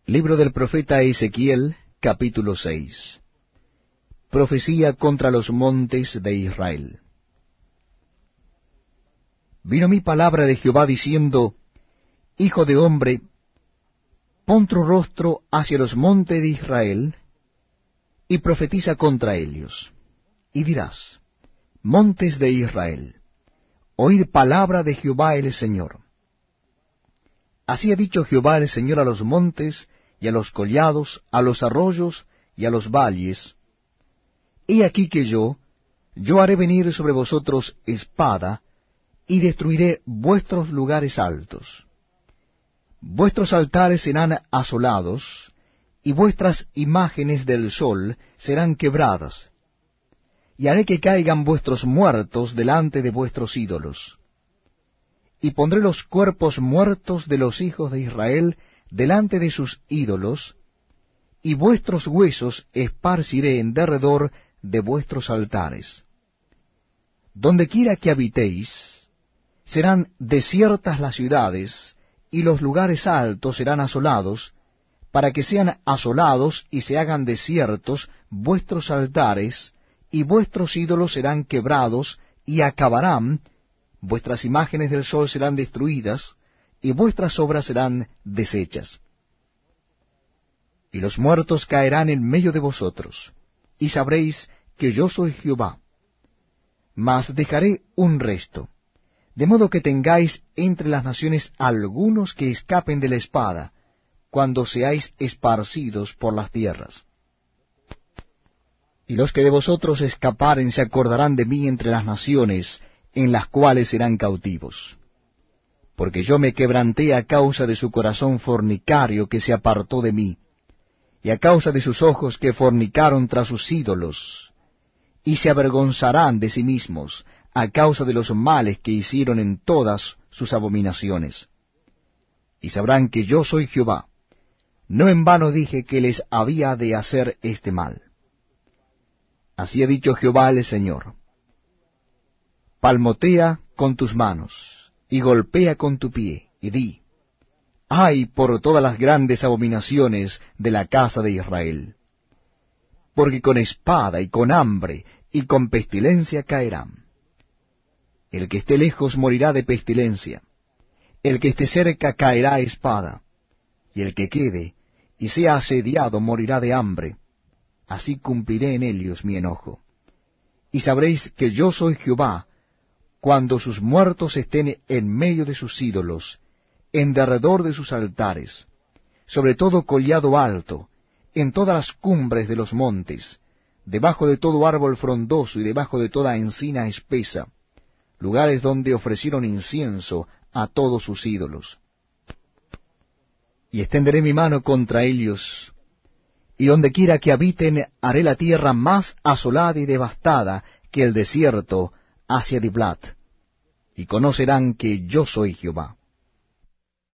Libro del profeta Ezequiel, capítulo 6. Profecía contra los montes de Israel. Vino mi palabra de Jehová diciendo, Hijo de hombre, pon tu rostro hacia los montes de Israel, y profetiza contra ellos. Y dirás, Montes de Israel, oíd palabra de Jehová el Señor. Así ha dicho Jehová el Señor a los montes, y a los collados, a los arroyos, y a los valles. He aquí que yo haré venir sobre vosotros espada, y destruiré vuestros lugares altos. Vuestros altares serán asolados, y vuestras imágenes del sol serán quebradas, y haré que caigan vuestros muertos delante de vuestros ídolos. Y pondré los cuerpos muertos de los hijos de Israel delante de sus ídolos, y vuestros huesos esparciré en derredor de vuestros altares. Donde quiera que habitéis, serán desiertas las ciudades, y los lugares altos serán asolados, para que sean asolados y se hagan desiertos vuestros altares, y vuestros ídolos serán quebrados y acabarán, vuestras imágenes del sol serán destruidas, y vuestras obras serán deshechas. Y los muertos caerán en medio de vosotros, y sabréis que yo soy Jehová. Mas dejaré un resto, de modo que tengáis entre las naciones algunos que escapen de la espada, cuando seáis esparcidos por las tierras. Y los que de vosotros escaparen se acordarán de mí entre las naciones, en las cuales serán cautivos. Porque yo me quebranté a causa de su corazón fornicario que se apartó de mí, y a causa de sus ojos que fornicaron tras sus ídolos, y se avergonzarán de sí mismos a causa de los males que hicieron en todas sus abominaciones. Y sabrán que yo soy Jehová. No en vano dije que les había de hacer este mal. Así ha dicho Jehová el Señor. Palmotea con tus manos, y golpea con tu pie, y di, ¡ay por todas las grandes abominaciones de la casa de Israel! Porque con espada, y con hambre, y con pestilencia caerán. El que esté lejos morirá de pestilencia, el que esté cerca caerá a espada, y el que quede, y sea asediado, morirá de hambre. Así cumpliré en ellos mi enojo. Y sabréis que yo soy Jehová, cuando sus muertos estén en medio de sus ídolos, en derredor de sus altares, sobre todo collado alto, en todas las cumbres de los montes, debajo de todo árbol frondoso y debajo de toda encina espesa, lugares donde ofrecieron incienso a todos sus ídolos. Y extenderé mi mano contra ellos, y donde quiera que habiten haré la tierra más asolada y devastada que el desierto hacia Diblat, y conocerán que yo soy Jehová.